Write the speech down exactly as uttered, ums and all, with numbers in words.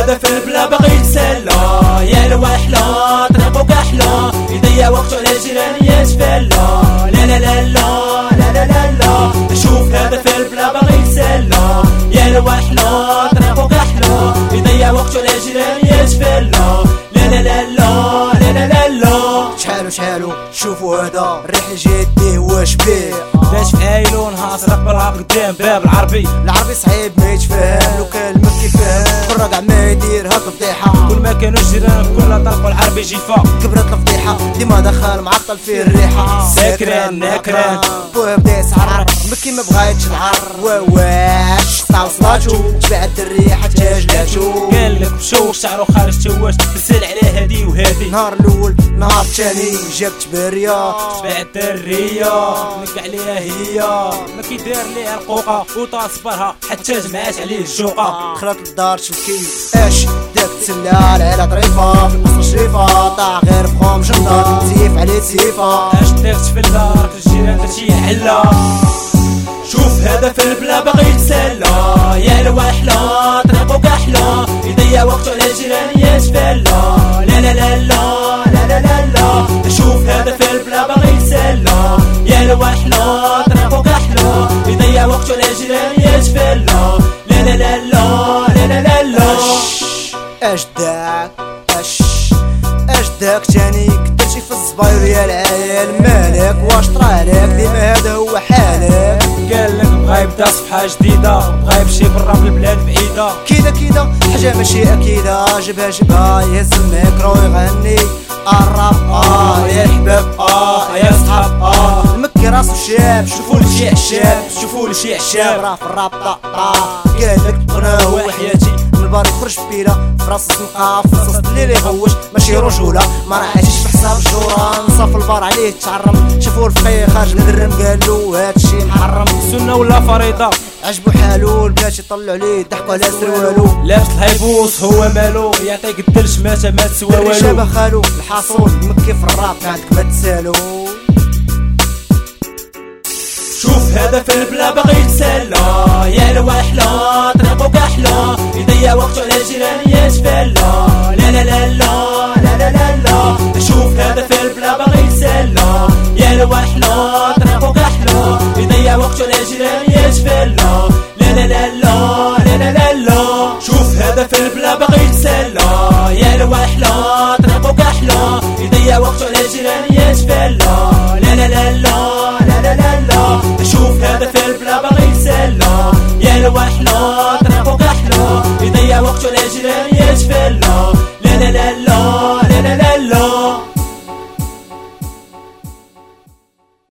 هذا في البلا باغي يتسلى، يا الوحلة طريقو كحلة يضيع وقتو على الجيران يتفلى. لا لا لا لا لا لا لا لا شوف هذا في البلا باغي يتسلى، يا الوحلة طريقو كحلة يضيع وقتو على الجيران يتفلى. لا لا لا لا لا لا لا لا شحالو شحالو شوفوا هذا الريح جدي واش بيه باش في عيلو نهار صرف بالها قدام باب العربي. العربي صعيب ما يتفهم لو كان المكي فاهم برا كاع ما يدير هاك فضيحه. كل ما كانوا الجيران كل طرقوا العربي جيفا كبرت الفضيحه ديما دخل معطل فيه الريحه. ساكران ناكران بوه بدا يسعر مكي ما بغا يتشعر واش طاو صلاتو تبعت الريحه تاجلاتو. قال لك مشوش شعرو خارج تواش بسال على هادي وهادي. نهار الاول نهار الثاني جابت بريه تبعت الريه نك عليها هي ما كيدار ليها القوقه وتصبرها حتى جمعات عليه الجوقه. دخلت للدار تبكي اش داك تسلال على طريفه في القصر شريفه طاع غير فخوم جندار زيف عليه سيفه. اش داك تفلار الجيران درتي حلا. شوف هذا في البلا باغي يتسلى، يا الوحلة طريقو كحلة يضيع وقتو على الجيران يتفلى. لا لا لا لا لا لا لا لا شوف هذا في البلا باغي يتسلى، يا الوحلة طريقو كحلة يضيع وقتو على الجيران يتفلى. لا لا لا لا لا لا لا لا اش داك اش اش داك تاني كدرتي في الصباير يا العيال مالك واش طرالك ديما هذا هو حالك. قال لك بغا يبدا صفحة جديدة بغا يمشي برا بالبلاد بعيدة. كيدا كيدا حاجة ماشي أكيدة جبها جبها يهز الميكرو يغني الراب اه يا الحباب اه يا صحاب اه المكي راسو شاب شوفوا لي شي عشاب شوفوا لي شي عشاب راه في الراب طا طا. قال لك غناه وحياتي من البار يخرج بيلا فراس الزنقة في وسط الليل يغوش ماشي رجولة ما راعيش في حساب الجورة نصاف البار عليه تعرم. شافوا الفقيه خارج من الرم قالو هادشي محرم سنة ولا فريضة عجبو حالو البنات يطلعوا عليه ضحكوا على سروالو. لابس الهيبوس هو مالو يعطيك الدرش ماتا ما تسوى والو. شابه خالو الحاصول مكي في الراب عندك ما تسالو. شوف هذا في البلا باغي يتسلى، يا الوحلة طريقو كحلة يضيع وقتو على الجيران يتفلى. لا لا لا لا لا لا لا لا شوف هذا في البلا باغي يتسلى، يا الوحلة طريقو كحلة يضيع وقتو على الجيران يتفلى. لا لا لا لا لا لا لا شوف هذا في البلا باغي يتسلى،